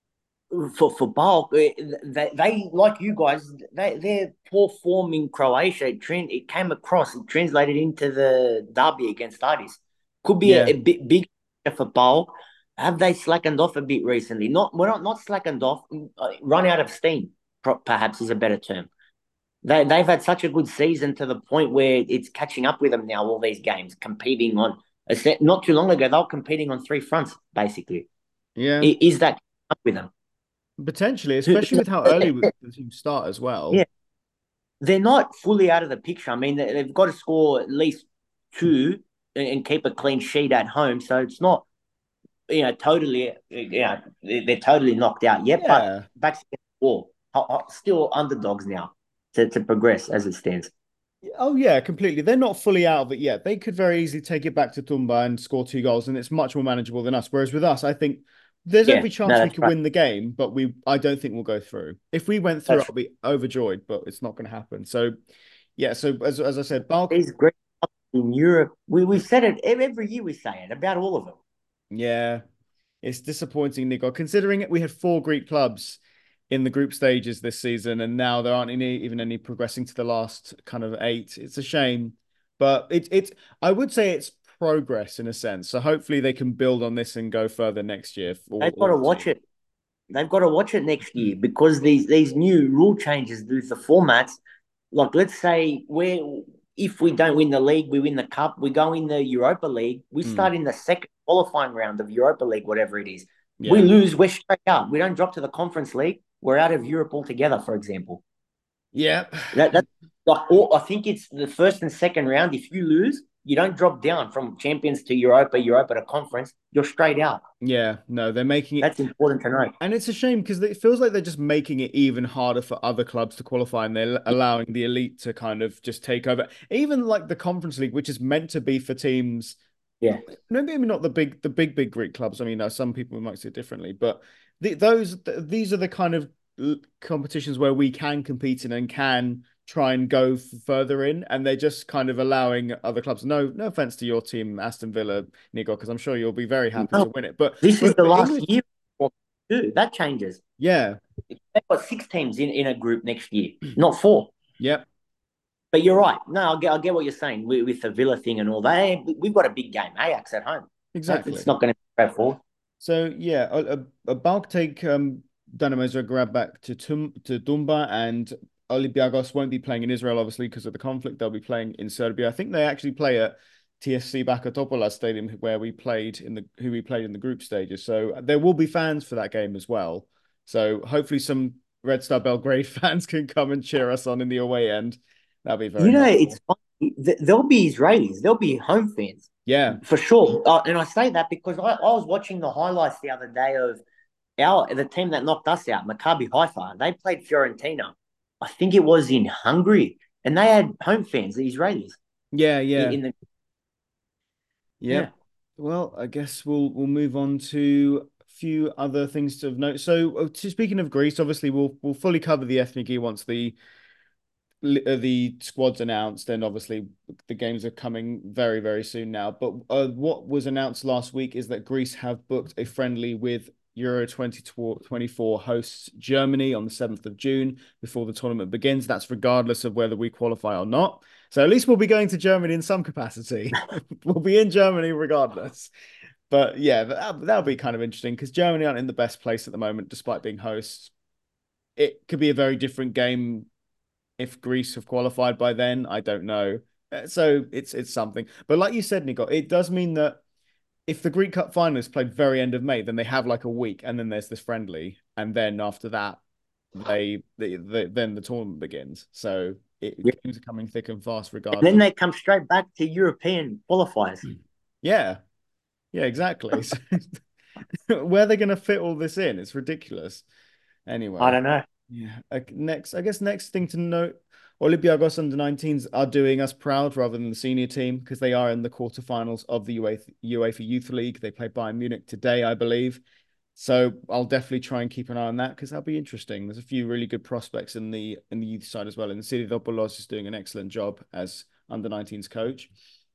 for for Bulk, eh, they, they like you guys. They their poor form in Croatia. It, trend, it came across. It translated into the derby against Aris. Could be Yeah. a, a bit big for Bulk. Have they slackened off a bit recently? Not we're not not slackened off. uh, Run out of steam, pro- perhaps is a better term. They they've had such a good season to the point where it's catching up with them now. All these games, competing on. a set- Not too long ago, they were competing on three fronts basically. Yeah. I- Is that up with them? Potentially, especially with how early the team start as well. Yeah. They're not fully out of the picture. I mean, they- they've got to score at least two and and keep a clean sheet at home. So it's not, you know, totally, you know, they- they're totally knocked out yet. But Yeah. back against the wall, Ho- ho- still underdogs now to, to progress as it stands. Oh yeah, completely. They're not fully out of it yet. They could very easily take it back to Tumba and score two goals, and it's much more manageable than us. Whereas with us, I think there's Yeah, every chance no, we that's could right. win the game, but we I don't think we'll go through. If we went through, That's I'll be overjoyed, but it's not going to happen. So yeah, so as as I said, Balk, these great clubs in Europe. We we said it every year. We say it about all of them. yeah, it's disappointing, Nico. Considering it, we had four Greek clubs in the group stages this season, and now there aren't any even any progressing to the last kind of eight. It's a shame, but it it's I would say it's progress in a sense. So hopefully they can build on this and go further next year. For all, They've got all to the watch teams. it. They've got to watch it next year because these these new rule changes with the formats. Like, let's say where if we don't win the league, we win the cup, we go in the Europa League, we Mm, start in the second qualifying round of Europa League, whatever it is. We yeah, lose, we're straight out. We don't drop to the Conference League. We're out of Europe altogether, for example. yeah, That that's like all, I think it's the first and second round. If you lose, you don't drop down from Champions to Europa, Europa to Conference. You're straight out. yeah. No, they're making it. That's important to know. And it's a shame because it feels like they're just making it even harder for other clubs to qualify, and they're allowing the elite to kind of just take over. Even like the Conference League, which is meant to be for teams, Yeah. no, maybe not the big, the big, big Greek clubs. I mean, uh, some people might say it differently, but the, those, th these are the kind of l- competitions where we can compete in and can try and go f further in, and they're just kind of allowing other clubs. No, no offense to your team, Aston Villa, Nico, because I'm sure you'll be very happy to No, win it. But this is but, the but last English, year too. That changes. yeah, They've got six teams in, in a group next year, not four. yep. But you're right. No, I get, I get what you're saying with, with the Villa thing and all that. Hey, we've got a big game, Ajax at home. That's, Exactly. it's not going to be straightforward. So yeah, a, a, a bulk take um Dynamo Zagreb back to Tum to Dumba, and Olympiacos won't be playing in Israel obviously because of the conflict. They'll be playing in Serbia. I think they actually play at T S C Bakatopola Stadium where we played in the who we played in the group stages. So there will be fans for that game as well. So hopefully some Red Star Belgrade fans can come and cheer us on in the away end. That'll be very You know, helpful. it's funny. There'll be Israelis, there'll be home fans Yeah. for sure. Uh, and I say that because I, I was watching the highlights the other day of our the team that knocked us out, Maccabi Haifa. They played Fiorentina. I think it was in Hungary, and they had home fans, the Israelis. Yeah, In, yeah. in the Yep. yeah. Well, I guess we'll we'll move on to a few other things to note. So, uh, to, speaking of Greece, obviously we'll we'll fully cover the Ethniki once the uh, the squad's announced, and obviously the games are coming very very soon now. But uh, what was announced last week is that Greece have booked a friendly with Euro twenty twenty-four hosts Germany on the seventh of June before the tournament begins. That's regardless of whether we qualify or not. So at least we'll be going to Germany in some capacity. We'll be in Germany regardless. But yeah, that, that'll be kind of interesting because Germany aren't in the best place at the moment, despite being hosts. It could be a very different game if Greece have qualified by then. I don't know. Uh, So it's it's something. But like you said, Nico, it does mean that if the Greek Cup final is played very end of May, then they have like a week, and then there's this friendly, and then after that, they, they, they then the tournament begins. So it Yeah. games are coming thick and fast, And then regardless. they come straight back to European qualifiers. Yeah, yeah, exactly. So, where are they going to fit all this in? It's ridiculous. Anyway, I don't know. yeah. Uh, Next, I guess next thing to note, Olympiacos under nineteens are doing us proud rather than the senior team because they are in the quarterfinals of the UEFA, UEFA Youth League. They play Bayern Munich today, I believe. So I'll definitely try and keep an eye on that because that'll be interesting. There's a few really good prospects in the in the youth side as well. And Sidiropoulos is doing an excellent job as under nineteens coach.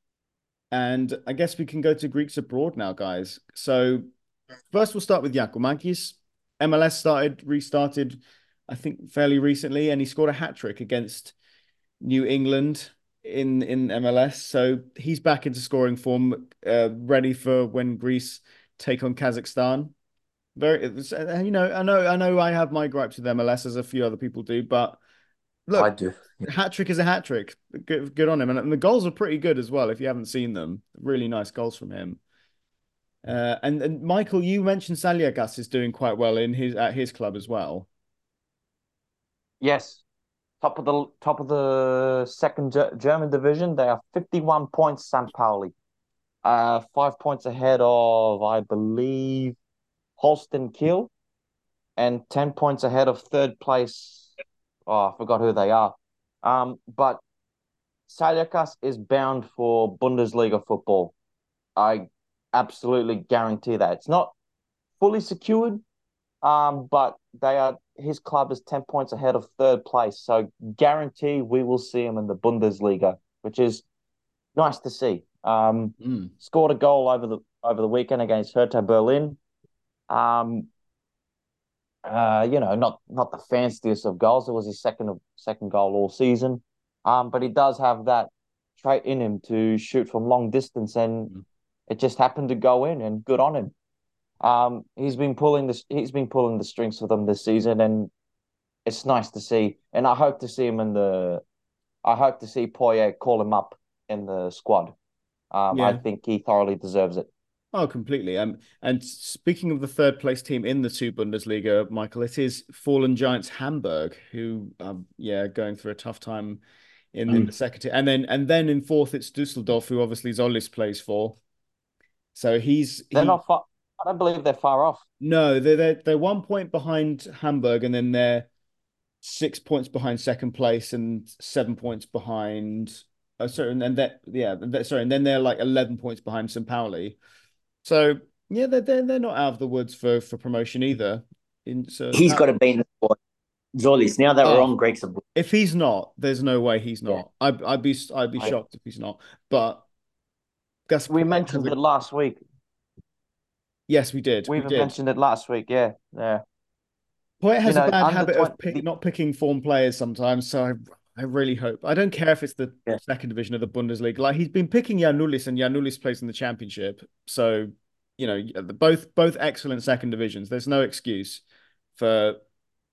And I guess we can go to Greeks abroad now, guys. So first we'll start with Giakoumakis. M L S started, restarted, I think fairly recently, and he scored a hat trick against New England in in M L S. So he's back into scoring form, uh, ready for when Greece take on Kazakhstan. Very, you know, I know, I know, I have my gripes with M L S as a few other people do, but I look, do. hat trick is a hat trick. Good, good on him, and, and the goals are pretty good as well. If you haven't seen them, really nice goals from him. Uh, and and Michael, you mentioned Saliagas is doing quite well in his at his club as well. Yes, top of the top of the second Ge- German division. They are fifty-one points, San Pauli. Uh, five points ahead of, I believe, Holsten Kiel, and ten points ahead of third place. Oh, I forgot who they are. Um, but Saliakas is bound for Bundesliga football. I absolutely guarantee that. It's not fully secured, um, but they are his club is ten points ahead of third place. So guarantee we will see him in the Bundesliga, which is nice to see. Um, Mm. Scored a goal over the over the weekend against Hertha Berlin. Um, uh, you know, not not the fanciest of goals. It was his second second goal all season. Um, but he does have that trait in him to shoot from long distance, and Mm. it just happened to go in, and good on him. Um, he's been pulling this. He's been pulling the strings for them this season, and it's nice to see. And I hope to see him in the. I hope to see Poyet call him up in the squad. Um, I Yeah. think he thoroughly deserves it. Oh, completely. Um, and speaking of the third place team in the two Bundesliga, Michael, it is fallen giants Hamburg who, um, yeah, going through a tough time in, in the second tier. And then and then in fourth it's Dusseldorf, who obviously Zolis plays for. So he's They're he not far. I don't believe they're far off. no, they're they're they're one point behind Hamburg, and then they're six points behind second place and seven points behind. Oh, sorry, and then that yeah, that, sorry, and then they're like eleven points behind Saint Pauli. So yeah, they're they're, they're not out of the woods for for promotion either. In so He's that got to be in the squad. Zolis. Now that we're oh, on Greeks abroad. if he's not, there's no way he's Yeah. not. I'd I'd be I'd be I, shocked if he's not. But Gus we Poyet has mentioned a it last week. yes, we did, We we even did. mentioned it last week. Yeah, yeah. Poyet You has a know, bad under habit twenty. of pick, The, not picking form players sometimes, so I I really hope. I don't care if it's the Yeah. second division of the Bundesliga. Like he's been picking Yanulis, and Yanulis plays in the Championship. So you know, both both excellent second divisions. There's no excuse for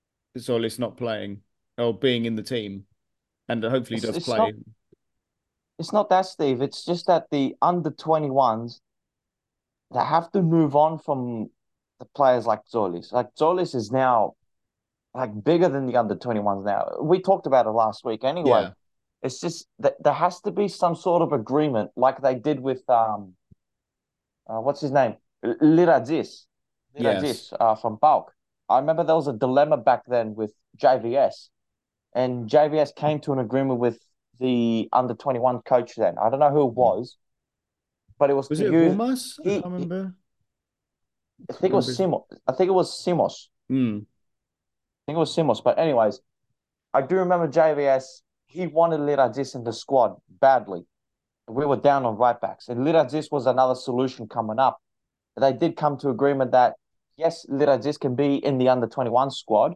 Zolis not playing or being in the team, and hopefully he it's does it's play. not it's not that, Steve. It's just that the under twenty-ones, they have to move on from the players like Zolis. Like Zolis is now like bigger than the under twenty-ones now. We talked about it last week anyway. Yeah. It's just that there has to be some sort of agreement, like they did with um, uh, what's his name, Liradzis, Yes. Liradzis uh, from Bulk. I remember there was a dilemma back then with J V S, and J V S came to an agreement with the under twenty-one coach then. I don't know who it Mm. was, but it was Was to it use Vormas? I can't he, he remember. I Can't think it was remember. his- Simos. I think it was Simos. Mm. I think it was Simos. But anyways, I do remember J V S. He wanted Liradzis in the squad badly. We were down on right backs, and Liradzis was another solution coming up. They did come to agreement that yes, Liradzis can be in the under twenty-one squad,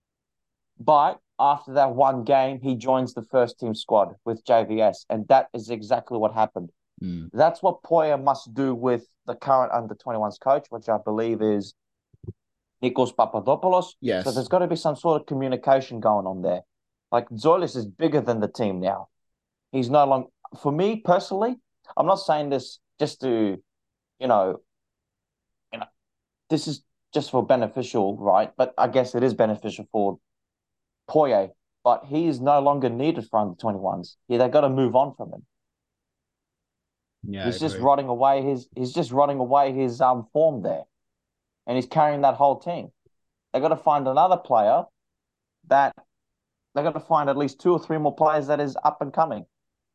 but after that one game, he joins the first team squad with J V S, and that is exactly what happened. Mm. That's what Poya must do with the current under twenty-ones coach, which I believe is Nikos Papadopoulos. So Yes. there's got to be some sort of communication going on there. Like Zolis is bigger than the team now. He's no longer, for me personally, I'm not saying this just to, you know, you know, this is just for beneficial, right? But I guess it is beneficial for Poye. But he is no longer needed for under twenty-ones. Yeah, they got to move on from him. Yeah, I He's just agree. rotting away his. He's just rotting away his um form there, and he's carrying that whole team. They got to find another player that they got to find at least two or three more players that is up and coming.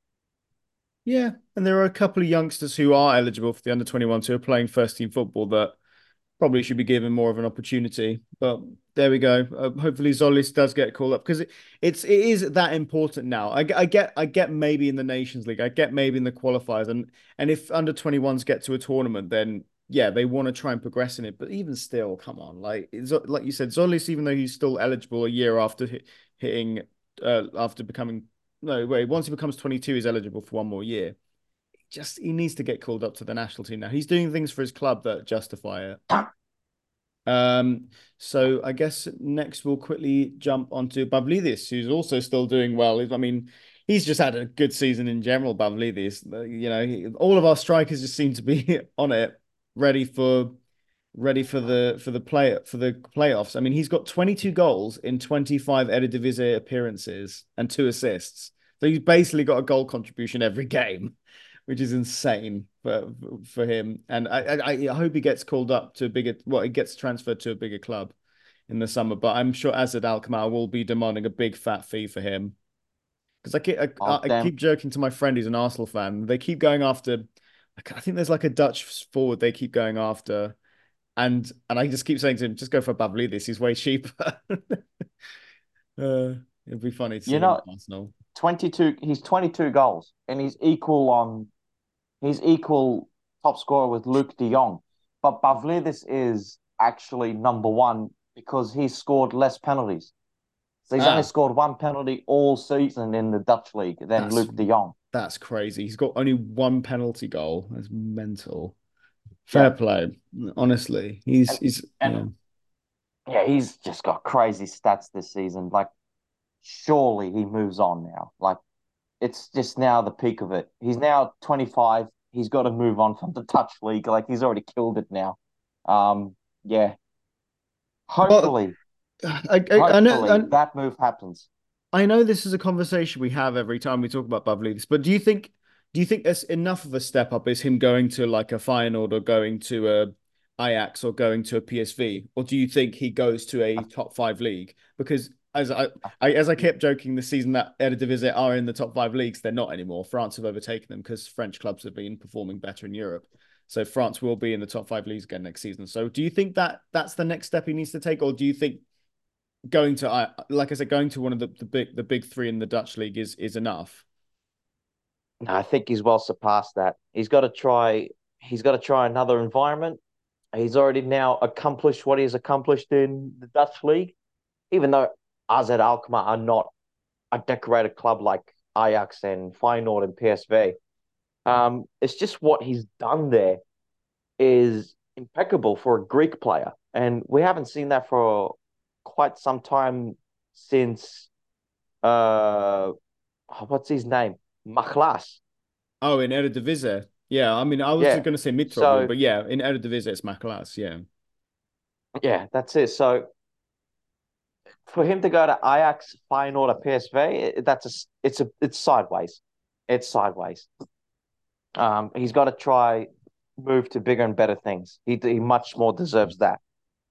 Yeah, and there are a couple of youngsters who are eligible for the under twenty-ones who are playing first team football that probably should be given more of an opportunity. But there we go. Uh, hopefully Zolis does get called up because it, it's it is that important now. I, I get I get maybe in the Nations League, I get maybe in the qualifiers, and and if under twenty-ones get to a tournament, then yeah, they want to try and progress in it. But even still, come on, like it's, like you said, Zolis, even though he's still eligible a year after hit, hitting, uh, after becoming no wait, once he becomes twenty-two, he's eligible for one more year. Just he needs to get called up to the national team now. He's doing things for his club that justify it. Um, so I guess next we'll quickly jump onto Pavlidis, who's also still doing well. I mean, he's just had a good season in general, Pavlidis. You know, he, all of our strikers just seem to be on it, ready for ready for the for the play for the playoffs. I mean, he's got twenty-two goals in twenty-five Eredivisie appearances and two assists. So he's basically got a goal contribution every game, which is insane for for him. And I, I I hope he gets called up to a bigger, well, he gets transferred to a bigger club in the summer. But I'm sure Azad Alkmaar will be demanding a big fat fee for him because I keep I, Oh I damn! keep joking to my friend who's an Arsenal fan. They keep going after. I think there's like a Dutch forward they keep going after, and and I just keep saying to him, just go for Pavlidis. He's way cheaper. uh, it'd be funny to You see him know, at Arsenal. twenty-two. He's twenty-two goals, and he's equal on. He's equal top scorer with Luke De Jong, but Pavlidis is actually number one because he scored less penalties. So he's only Ah, scored one penalty all season in the Dutch league than that's Luke De Jong. That's crazy. He's got only one penalty goal. That's mental. Fair Yeah, play. Honestly, he's and he's and yeah. yeah, he's just got crazy stats this season. Like, surely he moves on now. Like, it's just now the peak of it. He's now twenty-five. He's got to move on from the Dutch league. Like, he's already killed it now. Um, yeah. Well, Hopefully, I, I I know hopefully I, that move happens. I know this is a conversation we have every time we talk about Pavlidis, but do you think do you think there's enough of a step up is him going to like a Feyenoord or going to a Ajax or going to a P S V, or do you think he goes to a top five league? Because as I, I as I kept joking this season that Eredivisie are in the top five leagues, they're not anymore. France have overtaken them because French clubs have been performing better in Europe. So France will be in the top five leagues again next season. So do you think that that's the next step he needs to take, or do you think going to I like I said, going to one of the, the big the big three in the Dutch league is is enough? No, I think he's well surpassed that. He's got to try. He's got to try another environment. He's already now accomplished what he's accomplished in the Dutch league, even though A Z Alkmaar are not a decorated club like Ajax and Feyenoord and P S V. Um, it's just what he's done there is impeccable for a Greek player, and we haven't seen that for quite some time since uh, what's his name, Machlas. Oh, in Eredivisie. Yeah, I mean, I was Yeah. going to say Mitroglou, So but yeah, in Eredivisie, it's Makalas. Yeah. yeah, that's it. So for him to go to Ajax, Feyenoord, or P S V, that's a it's a it's sideways. It's sideways. Um, he's got to try move to bigger and better things. He he much more deserves that.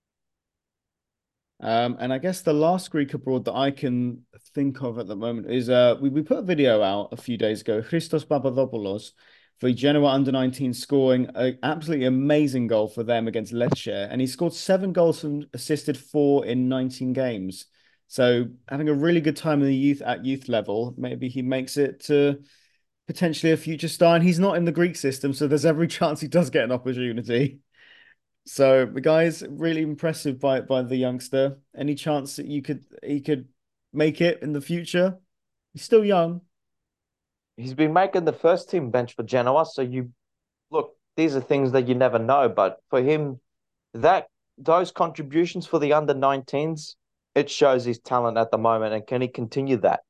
Um, and I guess the last Greek abroad that I can think of at the moment is uh we, we put a video out a few days ago, Christos Papadopoulos for Genoa under nineteen scoring an absolutely amazing goal for them against Lecce. And he scored seven goals and assisted four in nineteen games. So having a really good time in the youth at youth level, maybe he makes it to potentially a future star. And he's not in the Greek system, so there's every chance he does get an opportunity. So the guy's really impressive by by the youngster. Any chance that you could he could make it in the future? He's still young. He's been making the first team bench for Genoa, so you look. These are things that you never know, but for him, that those contributions for the under nineteens, it shows his talent at the moment, and can he continue that?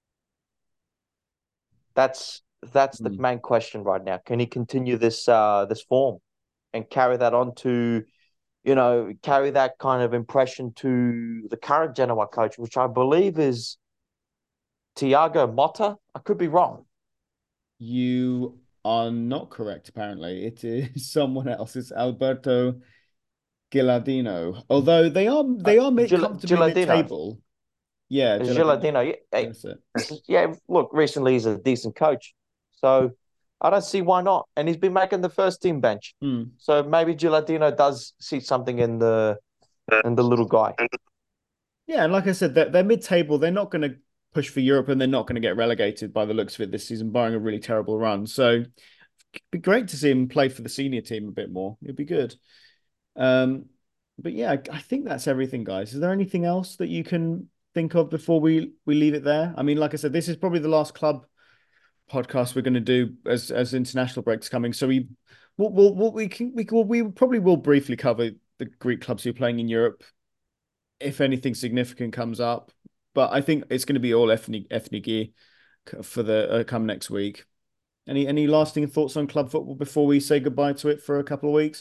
That's that's the Mm. main question right now. Can he continue this uh this form and carry that on to, you know, carry that kind of impression to the current Genoa coach, which I believe is Tiago Motta. I could be wrong. You are not correct, apparently. It is someone else. It's Alberto Gilardino. Although they are Uh, they are mid Gil- comfortably Gilardino. mid-table. Yeah, Gilardino. Gilardino. Yeah, That's it. yeah, look, recently he's a decent coach. So I don't see why not. And he's been making the first team bench. Hmm. So maybe Gilardino does see something in the in the little guy. Yeah, and like I said, they're, they're mid-table. They're not going to push for Europe, and they're not going to get relegated by the looks of it this season, barring a really terrible run. So it'd be great to see him play for the senior team a bit more. It'd be good. Um, but yeah, I think that's everything, guys. Is there anything else that you can think of before we we leave it there? I mean, like I said, this is probably the last club podcast we're going to do as as international breaks coming. So we what we'll, what we can we will we probably will briefly cover the Greek clubs who are playing in Europe if anything significant comes up. But I think it's going to be all ethnic ethnic gear for the uh, come next week. Any any lasting thoughts on club football before we say goodbye to it for a couple of weeks?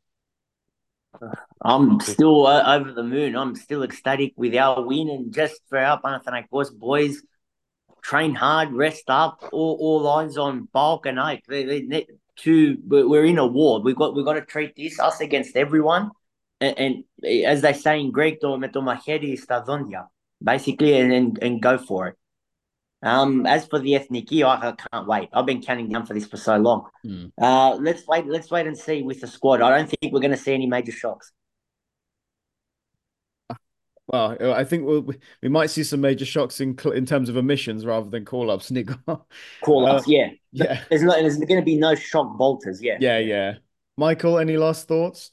I'm still uh, over the moon. I'm still ecstatic with our win, and just for our Panathinaikos boys, train hard, rest up, all, all eyes on Bulk and Ike. They, they, they, to, we're in a war. We've got we've got to treat this us against everyone, and, and as they say in Greek, to με το μαχαίρι στα δόντια, basically, and, and and go for it. Um, as for the Ethniki, I, I can't wait. I've been counting down for this for so long. Hmm. Uh, let's wait. Let's wait and see with the squad. I don't think we're going to see any major shocks. Well, I think we'll, we might see some major shocks in in terms of emissions rather than call ups, Nick. Call uh, ups, yeah. yeah, There's no, there's going to be no shock bolters, yeah. yeah, yeah. Michael, any last thoughts?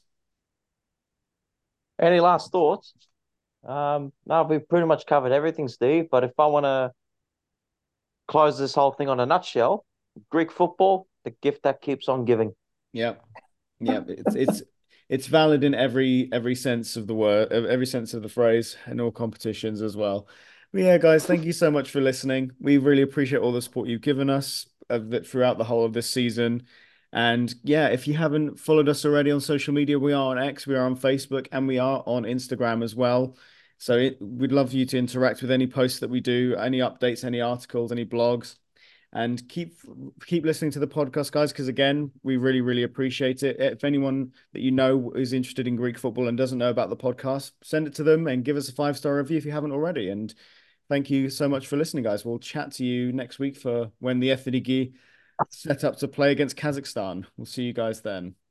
Any last thoughts? Um, no, we've pretty much covered everything, Steve. But if I want to close this whole thing on a nutshell, Greek football, the gift that keeps on giving. Yeah, yeah. It's it's it's valid in every every sense of the word, every sense of the phrase, in all competitions as well. But yeah, guys, thank you so much for listening. We really appreciate all the support you've given us of it throughout the whole of this season. And yeah, if you haven't followed us already on social media, we are on X, we are on Facebook, and we are on Instagram as well. So it, we'd love you to interact with any posts that we do, any updates, any articles, any blogs, and keep keep listening to the podcast, guys, because again, we really, really appreciate it. If anyone that you know is interested in Greek football and doesn't know about the podcast, send it to them and give us a five-star review if you haven't already. And thank you so much for listening, guys. We'll chat to you next week for when the Ethniki set up to play against Kazakhstan. We'll see you guys then.